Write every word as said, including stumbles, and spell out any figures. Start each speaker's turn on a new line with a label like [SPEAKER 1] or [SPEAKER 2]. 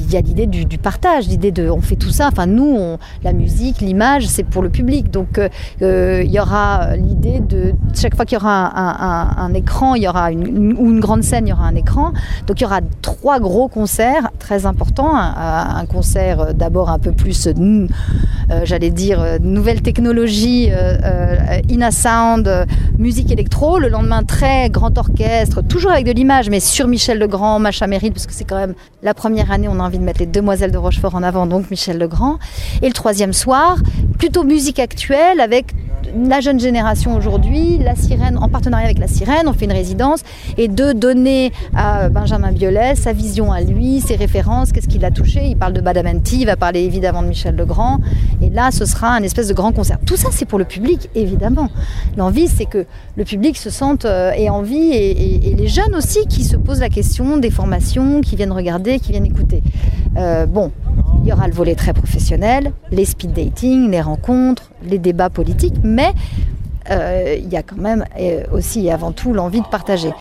[SPEAKER 1] il y a l'idée du, du partage, l'idée de on fait tout ça. Enfin, nous, on, la musique, l'image, c'est pour le public. Donc, euh, euh, il y aura l'idée de chaque fois qu'il y aura un, un, un écran, il y aura une, une, ou une grande scène, il y aura un écran. Donc, il y aura trois gros concerts très importants. Un, un concert d'abord un peu plus, euh, j'allais dire, euh, nouvelle technologie, euh, euh, Inasound, euh, musique électro. Le lendemain, très grand orchestre, toujours avec de l'image, mais sur Michel Legrand, Macha Merrill, parce que c'est quand même la première année, on a envie de mettre les Demoiselles de Rochefort en avant, donc Michel Legrand. Et le troisième soir, plutôt musique actuelle avec la jeune génération aujourd'hui, la Sirène, en partenariat avec la Sirène, on fait une résidence, et de donner à Benjamin Biolay sa vision à lui, ses références, qu'est-ce qu'il a touché. Il parle de Badamanti, il va parler évidemment de Michel Legrand, et là ce sera un espèce de grand concert. Tout ça c'est pour le public, évidemment. L'envie c'est que le public se sente euh, et envie, et, et, et les jeunes aussi qui se posent la question des formations, qui viennent regarder, qui viennent écouter. Euh, bon, il y aura le volet très professionnel, les speed dating, les rencontres, les débats politiques, mais euh, il y a quand même euh, aussi et avant tout l'envie de partager.